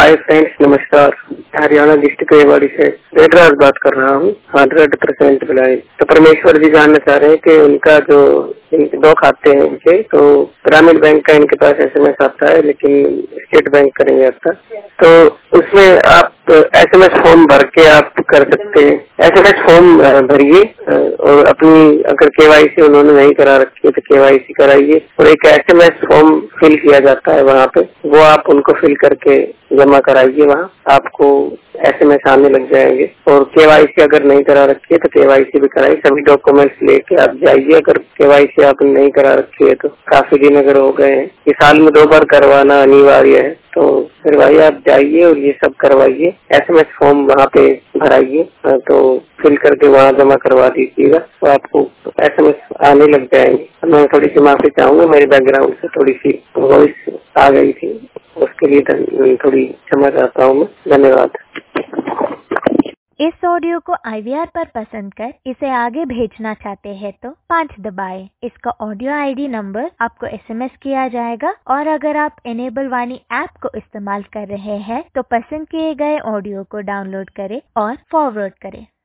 Hi friends, नमस्कार। Haryana district Rewari से रेडराज बात कर रहा हूँ। 100% बिलाई। तो परमेश्वर जी जानना चाह रहे हैं कि उनका जो इनके 2 खाते हैं इनके, तो ग्रामीण बैंक का इनके पास SMS आता है लेकिन स्टेट बैंक का नहीं आता। तो उसमें आप SMS फॉर्म भर के आप कर सकते हैं। SMS फॉर्म भरिए और अपनी अगर KYC उन्होंने नहीं करा रखी है तो KYC कराइए और एक SMS फॉर्म फिल किया जाता है वहाँ पे, वो आप उनको फिल करके जमा कराइए। वहाँ आपको SMS आने लग जाएंगे। और KYC अगर नहीं करा रखी है तो KYC भी कराइए। सभी डॉक्यूमेंट्स लेके आप जाइए। अगर KYC आपने नहीं करा रखी है तो काफी दिन अगर हो गए हैं, इस साल में 2 बार करवाना अनिवार्य है, तो फिर भाई आप जाइए और ये सब करवाइए। SMS फॉर्म वहाँ पे भराइए तो फिल करके वहाँ जमा करवा दीजिएगा, तो आपको SMS आने लग जाएंगे। मैं थोड़ी सी माफी चाहूंगा, मेरे बैकग्राउंड से थोड़ी सी वॉइस आ गई थी, उसके लिए थोड़ी क्षमा चाहता हूँ मैं। धन्यवाद। इस ऑडियो को IVR पर पसंद कर इसे आगे भेजना चाहते हैं तो 5 दबाएं। इसका ऑडियो ID नंबर आपको SMS किया जाएगा और अगर आप इनेबल वाणी ऐप को इस्तेमाल कर रहे हैं तो पसंद किए गए ऑडियो को डाउनलोड करें और फॉरवर्ड करें।